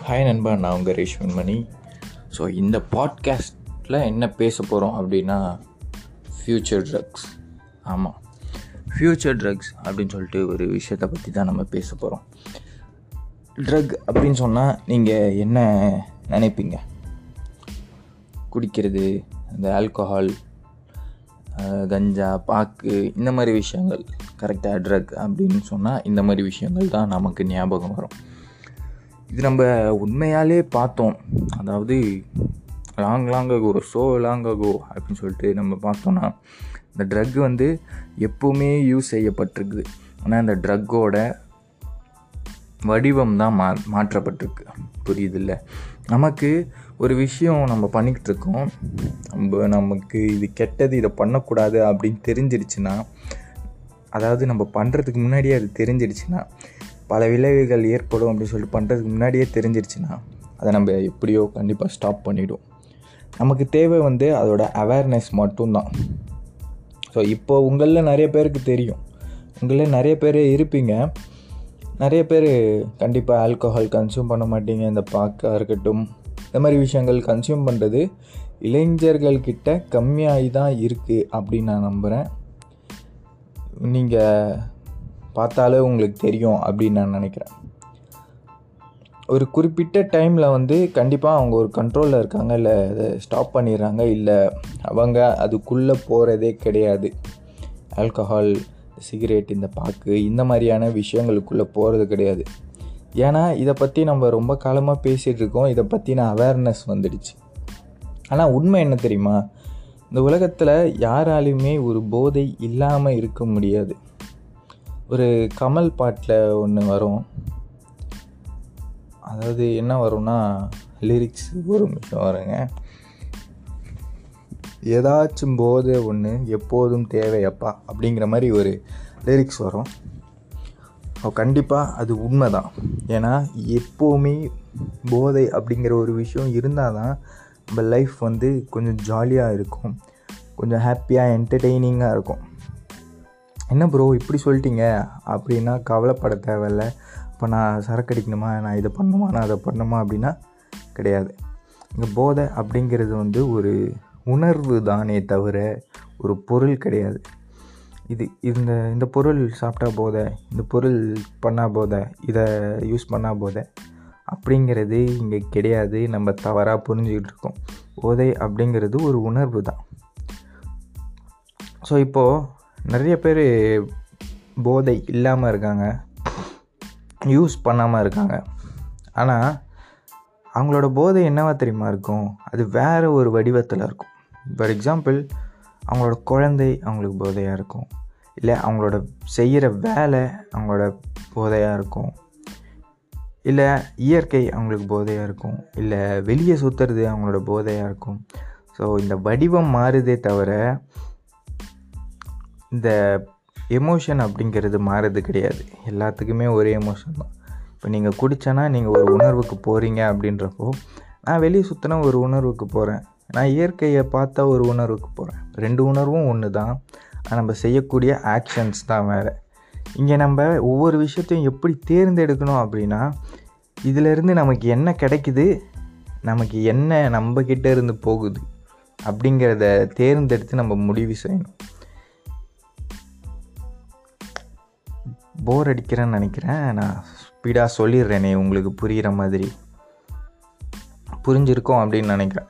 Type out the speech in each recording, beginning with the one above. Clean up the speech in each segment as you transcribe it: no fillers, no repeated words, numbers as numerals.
Hi நண்பா, நான் உங்கள் ரேஷ்மணி. ஸோ இந்த பாட்காஸ்ட்டில் என்ன பேச போகிறோம் அப்படின்னா ஃப்யூச்சர் ட்ரக்ஸ். ஆமாம், ஃப்யூச்சர் ட்ரக்ஸ் அப்படின்னு சொல்லிட்டு ஒரு விஷயத்தை பற்றி தான் நம்ம பேச போகிறோம். ட்ரக் அப்படின்னு சொன்னால் நீங்கள் என்ன நினைப்பீங்க? குடிக்கிறது, இந்த ஆல்கஹால், கஞ்சா, பாக்கு, இந்த மாதிரி விஷயங்கள். கரெக்டாக ட்ரக் அப்படின்னு சொன்னால் இந்த மாதிரி விஷயங்கள் தான் நமக்கு ஞாபகம் வரும். இது நம்ம உண்மையாலே பார்த்தோம். அதாவது லாங் அகோ அப்படின்னு சொல்லிட்டு நம்ம பார்த்தோன்னா இந்த ட்ரக் வந்து எப்போவுமே யூஸ் செய்யப்பட்டிருக்குது. ஆனால் இந்த ட்ரக்கோட வடிவம் தான் மாற்றப்பட்டிருக்கு. புரியுதில்ல? நமக்கு ஒரு விஷயம் நம்ம பண்ணிக்கிட்டு இருக்கோம், நமக்கு இது கெட்டது, இதை பண்ணக்கூடாது அப்படின்னு தெரிஞ்சிடுச்சுன்னா, அதாவது நம்ம பண்ணுறதுக்கு முன்னாடியே அது தெரிஞ்சிடுச்சுன்னா, பல விளைவுகள் ஏற்படும் அப்படின்னு சொல்லிட்டு பண்ணுறதுக்கு முன்னாடியே தெரிஞ்சிடுச்சுன்னா, அதை நம்ம எப்படியோ கண்டிப்பாக ஸ்டாப் பண்ணிவிடும். நமக்கு தேவை வந்து அதோட அவேர்னஸ் மட்டும்தான். ஸோ இப்போ உங்களில் நிறைய பேருக்கு தெரியும், உங்களில் நிறைய பேர் இருப்பீங்க, நிறைய பேர் கண்டிப்பாக ஆல்கஹால் கன்சியூம் பண்ண மாட்டீங்க. இந்த பாக்காக இருக்கட்டும், இந்த மாதிரி விஷயங்கள் கன்சியூம் பண்ணுறது இளைஞர்கள்கிட்ட கம்மியாகி தான் இருக்குது அப்படின்னு நான் நம்புகிறேன். நீங்கள் பார்த்தாலே உங்களுக்கு தெரியும் அப்படின்னு நான் நினைக்கிறேன். ஒரு குறிப்பிட்ட டைமில் வந்து கண்டிப்பாக அவங்க ஒரு கண்ட்ரோலில் இருக்காங்க, இல்லை அதை ஸ்டாப் பண்ணிடுறாங்க, இல்லை அவங்க அதுக்குள்ளே போகிறதே கிடையாது. ஆல்கஹால், சிகரெட், இந்த பாக்கு, இந்த மாதிரியான விஷயங்களுக்குள்ளே போகிறது கிடையாது. ஏன்னா இதை பற்றி நம்ம ரொம்ப காலமாக பேசிகிட்டு இருக்கோம், இதை பற்றின அவேர்னஸ் வந்துடுச்சு. ஆனால் உண்மை என்ன தெரியுமா? இந்த உலகத்தில் யாராலையுமே ஒரு போதை இல்லாமல் இருக்க முடியாது. ஒரு கமல் பாட்டில் ஒன்று வரும், அதாவது என்ன வரும்னா, லிரிக்ஸ் ஒரு நிமிஷம் வருங்க. ஏதாச்சும் போதை ஒன்று எப்போதும் தேவையப்பா அப்படிங்கிற மாதிரி ஒரு லிரிக்ஸ் வரும். கண்டிப்பாக அது உண்மை தான். ஏன்னா எப்போவுமே போதை அப்படிங்கிற ஒரு விஷயம் இருந்தால் தான் நம்ம லைஃப் வந்து கொஞ்சம் ஜாலியாக இருக்கும், கொஞ்சம் ஹாப்பியாக என்டர்டெய்னிங்காக இருக்கும். என்ன ப்ரோ இப்படி சொல்லிட்டீங்க அப்படின்னா கவலைப்பட தேவையில்ல. இப்போ நான் சரக்கு அடிக்கணுமா, நான் இதை பண்ணணுமா, நான் அதை பண்ணணுமா அப்படின்னா கிடையாது. இங்கே போதை அப்படிங்கிறது வந்து ஒரு உணர்வு தானே தவிர ஒரு பொருள் கிடையாது. இந்த பொருள் சாப்பிட்டா போதை, இந்த பொருள் பண்ணால் போதை, இதை யூஸ் பண்ணால் போதை அப்படிங்கிறது இங்கே கிடையாது. நம்ம தவறாக புரிஞ்சுக்கிட்டு இருக்கோம். போதை அப்படிங்கிறது ஒரு உணர்வு தான். ஸோ இப்போது நிறைய பேர் போதை இல்லாமல் இருக்காங்க, யூஸ் பண்ணாமல் இருக்காங்க. ஆனால் அவங்களோட போதை என்னவா தெரியுமா இருக்கும்? அது வேறு ஒரு வடிவத்தில் இருக்கும். ஃபார் எக்ஸாம்பிள், அவங்களோட குழந்தை அவங்களுக்கு போதையாக இருக்கும், இல்லை அவங்களோட செய்கிற வேலை அவங்களோட போதையாக இருக்கும், இல்லை இயற்கை அவங்களுக்கு போதையாக இருக்கும், இல்லை வெளியே சுற்றுறது அவங்களோட போதையாக இருக்கும். ஸோ இந்த வடிவம் மாறுதே தவிர இந்த எமோஷன் அப்படிங்கிறது மாறுறது கிடையாது. எல்லாத்துக்குமே ஒரே எமோஷன் தான். இப்போ நீங்கள் குடித்தனா நீங்கள் ஒரு உணர்வுக்கு போகிறீங்க அப்படின்றப்போ, நான் வெளியே சுற்றினா ஒரு உணர்வுக்கு போகிறேன், நான் இயற்கையை பார்த்தா ஒரு உணர்வுக்கு போகிறேன். ரெண்டு உணர்வும் ஒன்று தான். நம்ம செய்யக்கூடிய ஆக்ஷன்ஸ் தான் வேறு. இங்கே நம்ம ஒவ்வொரு விஷயத்தையும் எப்படி தேர்ந்தெடுக்கணும் அப்படின்னா, இதிலேருந்து நமக்கு என்ன கிடைக்குது, நமக்கு என்ன நம்மக்கிட்ட இருந்து போகுது அப்படிங்கிறத தேர்ந்தெடுத்து நம்ம முடிவு செய்யணும். போர் அடிக்கிறேன்னு நினைக்கிறேன், நான் ஸ்பீடாக சொல்லிடுறேனே, உங்களுக்கு புரிகிற மாதிரி புரிஞ்சிருக்கோம் அப்படின்னு நினைக்கிறேன்.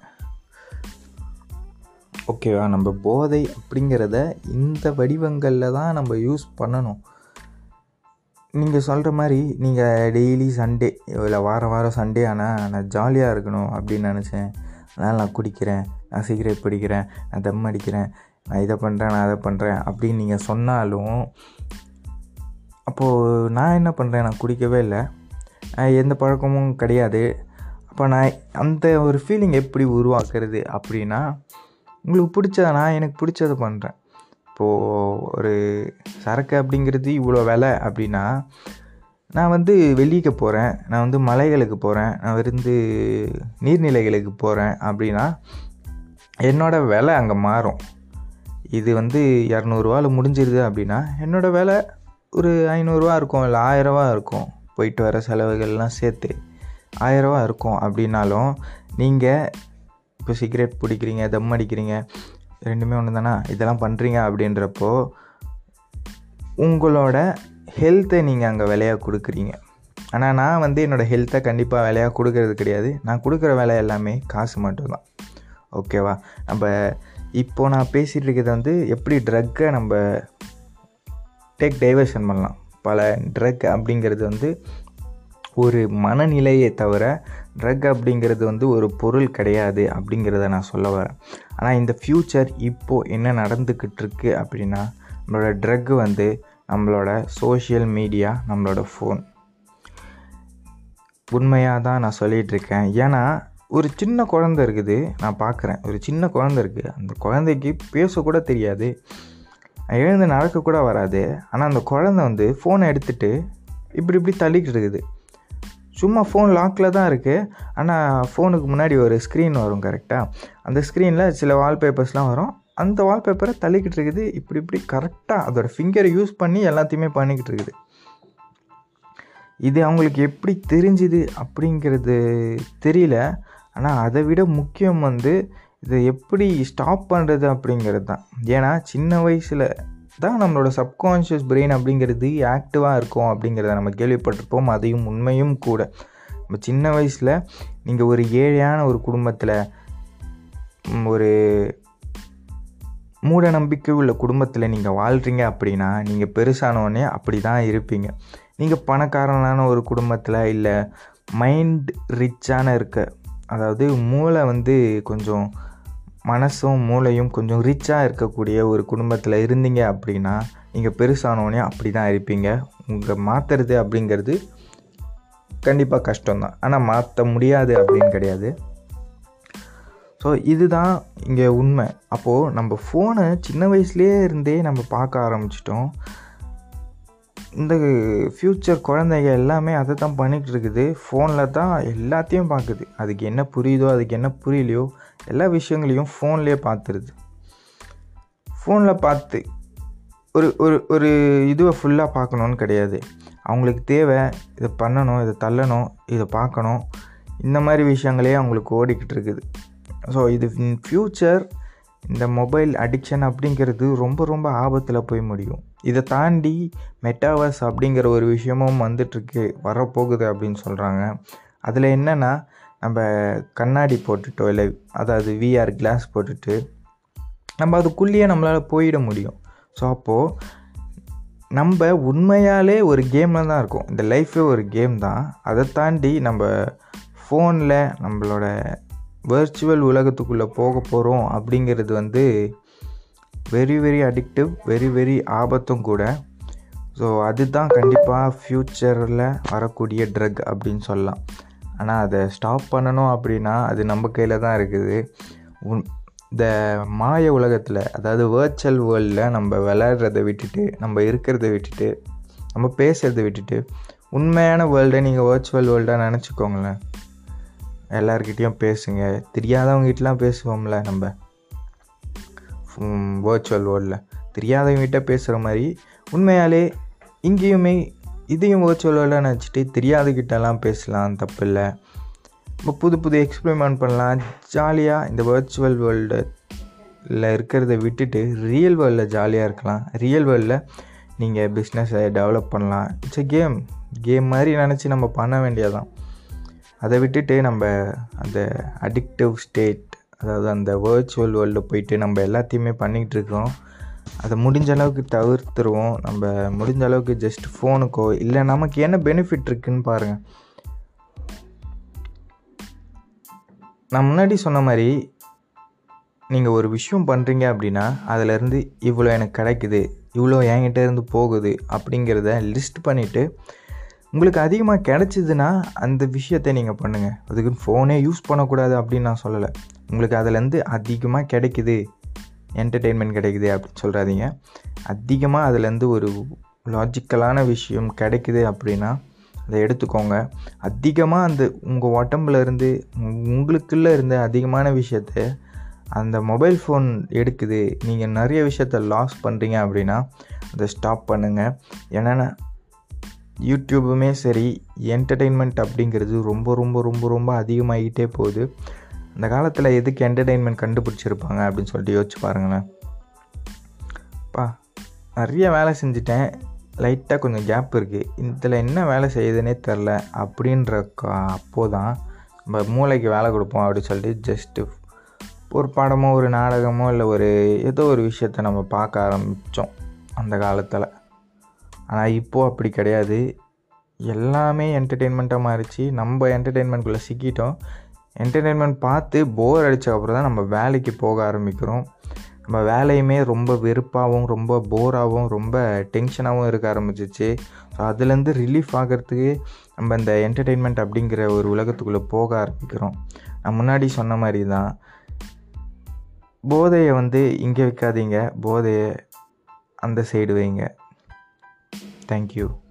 ஓகேவா? நம்ம போதை அப்படிங்கிறத இந்த வடிவங்களில் தான் நம்ம யூஸ் பண்ணணும். நீங்கள் சொல்கிற மாதிரி நீங்கள் டெய்லி சண்டே, இல்லை வாரம் சண்டே ஆனால் நான் ஜாலியாக இருக்கணும் அப்படின்னு நினச்சேன், அதனால் நான் குடிக்கிறேன், நான் சிகரெட் பிடிக்கிறேன், நான் தம் அடிக்கிறேன், நான் இதை பண்ணுறேன், நான் அதை பண்ணுறேன் அப்படின்னு நீங்கள் சொன்னாலும், அப்போது நான் என்ன பண்ணுறேன்? நான் குடிக்கவே இல்லை, எந்த பழக்கமும் கிடையாது. அப்போ நான் அந்த ஒரு ஃபீலிங் எப்படி உருவாக்குறது அப்படின்னா, உங்களுக்கு எனக்கு பிடிச்சதை பண்ணுறேன். இப்போது ஒரு சரக்கு அப்படிங்கிறது இவ்வளோ விலை அப்படின்னா, நான் வந்து வெளியே போகிறேன், நான் வந்து மலைகளுக்கு போகிறேன், நான் வந்து நீர்நிலைகளுக்கு போகிறேன் அப்படின்னா என்னோடய விலை அங்கே மாறும். இது வந்து 200 முடிஞ்சிருது அப்படின்னா என்னோடய விலை ஒரு 500 இருக்கும், இல்லை 1000 இருக்கும். போயிட்டு வர செலவுகள்லாம் சேர்த்து 1000 இருக்கும் அப்படின்னாலும் நீங்கள் இப்போ சிகரெட் பிடிக்கிறீங்க, தம் அடிக்கிறீங்க, ரெண்டுமே ஒன்று தானே, இதெல்லாம் பண்ணுறீங்க அப்படின்றப்போ உங்களோட ஹெல்த்தை நீங்கள் அங்கே விலையாக கொடுக்குறீங்க. ஆனால் நான் என்னோடய ஹெல்த்தை கண்டிப்பாக விலையாக கொடுக்கறது கிடையாது. நான் கொடுக்குற வேலை எல்லாமே காசு மட்டும்தான். ஓகேவா? நம்ம இப்போது நான் பேசிகிட்டு இருக்கிறது எப்படி ட்ரக்கை நம்ம டேக் டைவர்ஷன் பண்ணலாம். பல ட்ரக் அப்படிங்கிறது ஒரு மனநிலையை தவிர ட்ரக் அப்படிங்கிறது ஒரு பொருள் கிடையாது அப்படிங்கிறத நான் சொல்ல வரேன். ஆனால் இந்த ஃப்யூச்சர் இப்போது என்ன நடந்துக்கிட்டு இருக்கு அப்படின்னா, நம்மளோட ட்ரக்கு நம்மளோட சோஷியல் மீடியா, நம்மளோட ஃபோன். உண்மையாக தான் நான் சொல்லிகிட்ருக்கேன். ஏன்னா ஒரு சின்ன குழந்தை இருக்குது, நான் பார்க்குறேன். ஒரு சின்ன குழந்தை இருக்குது, அந்த குழந்தைக்கு பேசக்கூட தெரியாது, எழுந்து நடக்கக்கூட வராது. ஆனால் அந்த குழந்தை ஃபோனை எடுத்துகிட்டு இப்படி தள்ளிக்கிட்டு இருக்குது. சும்மா ஃபோன் லாக்கில் தான் இருக்குது. ஆனால் ஃபோனுக்கு முன்னாடி ஒரு ஸ்க்ரீன் வரும் கரெக்டாக. அந்த ஸ்க்ரீனில் சில வால்பேப்பர்ஸ்லாம் வரும். அந்த வால்பேப்பரை தள்ளிக்கிட்டு இருக்குது. இப்படி கரெக்டாக அதோடய ஃபிங்கரை யூஸ் பண்ணி எல்லாத்தையுமே பண்ணிக்கிட்டு இருக்குது. இது அவங்களுக்கு எப்படி தெரிஞ்சுது அப்படிங்கிறது தெரியல. ஆனால் அதை விட முக்கியம் இதை எப்படி ஸ்டாப் பண்ணுறது அப்படிங்கிறது தான். ஏன்னா சின்ன வயசில் தான் நம்மளோட சப்கான்ஷியஸ் பிரெயின் அப்படிங்கிறது ஆக்டிவாக இருக்கும் அப்படிங்கிறத நம்ம கேள்விப்பட்டிருப்போம். அதையும் உண்மையும் கூட. நம்ம சின்ன வயசில் நீங்கள் ஒரு ஏழையான ஒரு குடும்பத்தில், ஒரு மூட நம்பிக்கை உள்ள குடும்பத்தில் நீங்கள் வாழ்கிறீங்க அப்படின்னா நீங்கள் பெருசானோடனே அப்படி தான் இருப்பீங்க. நீங்கள் பணக்காரனான ஒரு குடும்பத்தில், இல்லை மைண்ட் ரிச்சான அதாவது மூளை கொஞ்சம் மனசும் மூளையும் கொஞ்சம் ரிச்சாக இருக்கக்கூடிய ஒரு குடும்பத்தில் இருந்தீங்க அப்படின்னா நீங்கள் பெருசானோடனே அப்படி தான் இருப்பீங்க. மாற்றுறது அப்படிங்கிறது கண்டிப்பாக கஷ்டம்தான், ஆனால் மாற்ற முடியாது அப்படின்னு கிடையாது. ஸோ இதுதான் இங்கே உண்மை. அப்போது நம்ம ஃபோனை சின்ன வயசுலேயே இருந்தே நம்ம பார்க்க ஆரம்பிச்சிட்டோம். இந்த ஃப்யூச்சர் குழந்தைங்க எல்லாமே அதை தான் பண்ணிகிட்டு இருக்குது. ஃபோனில் தான் எல்லாத்தையும் பார்க்குது. அதுக்கு என்ன புரியுதோ, அதுக்கு என்ன புரியலையோ, எல்லா விஷயங்களையும் ஃபோன்லேயே பார்த்துருது. ஃபோனில் பார்த்து ஒரு ஒரு ஒரு இதுவை ஃபுல்லாக பார்க்கணுன்னு கிடையாது. அவங்களுக்கு தேவை இதை பண்ணணும், இதை தள்ளணும், இதை பார்க்கணும், இந்த மாதிரி விஷயங்களே அவங்களுக்கு ஓடிக்கிட்டு இருக்குது. ஸோ இது ஃப்யூச்சர், இந்த மொபைல் அடிக்ஷன் அப்படிங்கிறது ரொம்ப ரொம்ப ஆபத்தில் போய் முடியும். இதை தாண்டி மெட்டாவர்ஸ் அப்படிங்கிற ஒரு விஷயமும் வந்துட்டுருக்கு, வரப்போகுது அப்படின்னு சொல்கிறாங்க. அதில் என்னென்னா, நம்ம கண்ணாடி போட்டுட்டோ, இல்லை அதாவது விஆர் கிளாஸ் போட்டுட்டு நம்ம அதுக்குள்ளேயே நம்மளால் போயிட முடியும். ஸோ அப்போது நம்ம உண்மையாலே ஒரு கேமில் தான் இருக்கும். இந்த லைஃபே ஒரு கேம் தான். அதை தாண்டி நம்ம ஃபோனில் நம்மளோட வர்ச்சுவல் உலகத்துக்குள்ளே போக போகிறோம் அப்படிங்கிறது very very addictive, very very ஆபத்தும் கூட. ஸோ அதுதான் கண்டிப்பாக ஃப்யூச்சரில் வரக்கூடிய ட்ரக் அப்படின்னு சொல்லலாம். ஆனால் அதை ஸ்டாப் பண்ணணும் அப்படின்னா அது நம்ம கையில் தான் இருக்குது. இந்த மாய உலகத்தில், அதாவது வர்ச்சுவல் வேர்ல்டில் நம்ம விளையாடுறதை விட்டுட்டு, நம்ம இருக்கிறத விட்டுட்டு, நம்ம பேசுகிறத விட்டுட்டு, உண்மையான வேர்ல்டை நீங்கள் வர்ச்சுவல் வேர்ல்டாக நினச்சிக்கோங்களேன். எல்லாருக்கிட்டேயும் பேசுங்க. தெரியாதவங்ககிட்டலாம் பேசுவோம்ல நம்ம வர்ச்சுவல் வேர்ல்டில், தெரியாதவங்ககிட்ட பேசுகிற மாதிரி உண்மையாலே இங்கேயுமே இதையும் வர்ச்சுவல் வேர்ல்டாக நினச்சிட்டு தெரியாதகிட்டலாம் பேசலாம், தப்பு இல்லை. இப்போ புது புது எக்ஸ்பெரிமெண்ட் பண்ணலாம், ஜாலியாக இந்த வர்ச்சுவல் வேர்ல்டில் இருக்கிறத விட்டுட்டு ரியல் வேர்ல்டில் ஜாலியாக இருக்கலாம். ரியல் வேர்ல்டில் நீங்கள் பிஸ்னஸை டெவலப் பண்ணலாம். இட்ஸ் எ கேம் மாதிரி நினச்சி நம்ம பண்ண வேண்டியதான். அதை விட்டுட்டு நம்ம அந்த அடிக்டிவ் ஸ்டேட், அதாவது அந்த வர்ச்சுவல் வேர்ல்டில் போயிட்டு நம்ம எல்லாத்தையுமே பண்ணிக்கிட்டு இருக்கோம். அதை முடிஞ்ச அளவுக்கு தவிர்த்துருவோம். நம்ம முடிஞ்ச அளவுக்கு ஜஸ்ட் ஃபோனுக்கோ, இல்லை நமக்கு என்ன பெனிஃபிட் இருக்குதுன்னு பாருங்கள். நான் முன்னாடி சொன்ன மாதிரி, நீங்கள் ஒரு விஷயம் பண்ணுறீங்க அப்படின்னா அதிலேருந்து இவ்வளோ எனக்கு கிடைக்குது, இவ்வளோ என்கிட்ட இருந்து போகுது அப்படிங்கிறத லிஸ்ட் பண்ணிவிட்டு, உங்களுக்கு அதிகமாக கிடச்சிதுன்னா அந்த விஷயத்தை நீங்கள் பண்ணுங்கள். அதுக்கு ஃபோனே யூஸ் பண்ணக்கூடாது அப்படின்னு நான் சொல்லலை. உங்களுக்கு அதுலேருந்து அதிகமாக கிடைக்குது, என்டர்டெயின்மெண்ட் கிடைக்குது அப்படின்னு சொல்கிறாதீங்க. அதிகமாக அதுலேருந்து ஒரு லாஜிக்கலான விஷயம் கிடைக்குது அப்படின்னா அதை எடுத்துக்கோங்க. அதிகமாக அந்த உங்கள் உடம்புல இருந்து, உங்களுக்குள்ளே இருந்த அதிகமான விஷயத்தை அந்த மொபைல் ஃபோன் எடுக்குது, நீங்கள் நிறைய விஷயத்த லாஸ் பண்ணுறீங்க அப்படின்னா அதை ஸ்டாப் பண்ணுங்கள். ஏன்னா யூடியூபுமே சரி, என்டர்டெயின்மெண்ட் அப்படிங்கிறது ரொம்ப ரொம்ப ரொம்ப ரொம்ப அதிகமாகிட்டே போகுது. அந்த காலத்தில் எதுக்கு என்டர்டெயின்மெண்ட் கண்டுபிடிச்சிருப்பாங்க அப்படின்னு சொல்லிட்டு யோசிச்சு பாருங்களேன். நிறைய வேலை செஞ்சுட்டேன், லைட்டாக கொஞ்சம் கேப் இருக்குது, இதில் என்ன வேலை செய்யுதுன்னே தெரில அப்படின்ற அப்போது தான் நம்ம மூளைக்கு வேலை கொடுப்போம் அப்படின்னு சொல்லிட்டு ஜஸ்ட்டு ஒரு படமோ ஒரு நாடகமோ இல்லை ஏதோ ஒரு விஷயத்த நம்ம பார்க்க ஆரம்பித்தோம் அந்த காலத்தில். ஆனால் இப்போது அப்படி கிடையாது. எல்லாமே என்டர்டெயின்மெண்ட்டாக மாறிச்சு. நம்ம என்டர்டெயின்மெண்ட்குள்ளே சிக்கிட்டோம். என்டர்டெயின்மெண்ட் பார்த்து போர் அடித்ததுக்கப்புறம் தான் நம்ம வேலைக்கு போக ஆரம்பிக்கிறோம். நம்ம வேலையுமே ரொம்ப வெறுப்பாகவும் ரொம்ப போராகவும் ரொம்ப டென்ஷனாகவும் இருக்க ஆரம்பிச்சிச்சு. ஸோ அதுலேருந்து ரிலீஃப் ஆகிறதுக்கு நம்ம இந்த என்டர்டெயின்மெண்ட் அப்படிங்கிற ஒரு உலகத்துக்குள்ளே போக ஆரம்பிக்கிறோம். நான் முன்னாடி சொன்ன மாதிரி தான், போதையை இங்கே வைக்காதீங்க, போதையை அந்த சைடு வைங்க. தேங்க்யூ.